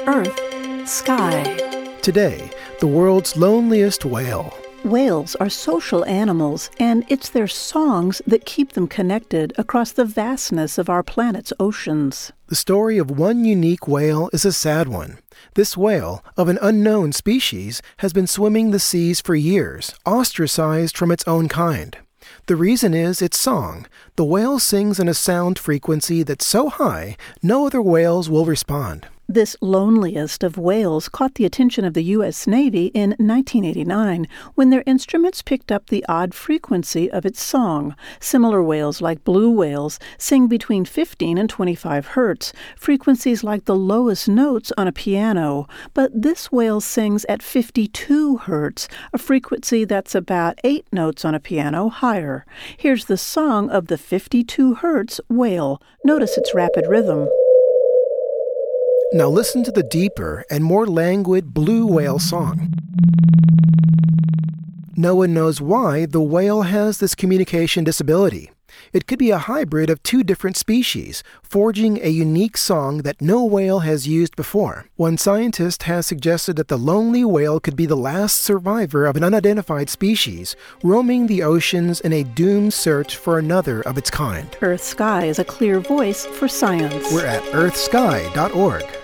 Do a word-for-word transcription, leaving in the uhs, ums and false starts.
Earth, Sky. Today, the world's loneliest whale. Whales are social animals, and it's their songs that keep them connected across the vastness of our planet's oceans. The story of one unique whale is a sad one. This whale, of an unknown species, has been swimming the seas for years, ostracized from its own kind. The reason is its song. The whale sings in a sound frequency that's so high, no other whales will respond. This loneliest of whales caught the attention of the U S Navy in nineteen eighty-nine when their instruments picked up the odd frequency of its song. Similar whales like blue whales sing between fifteen and twenty-five hertz, frequencies like the lowest notes on a piano. But this whale sings at fifty-two hertz, a frequency that's about eight notes on a piano higher. Here's the song of the fifty-two hertz whale. Notice its rapid rhythm. Now listen to the deeper and more languid blue whale song. No one knows why the whale has this communication disability. It could be a hybrid of two different species, forging a unique song that no whale has used before. One scientist has suggested that the lonely whale could be the last survivor of an unidentified species, roaming the oceans in a doomed search for another of its kind. Earth Sky is a clear voice for science. We're at earth sky dot org.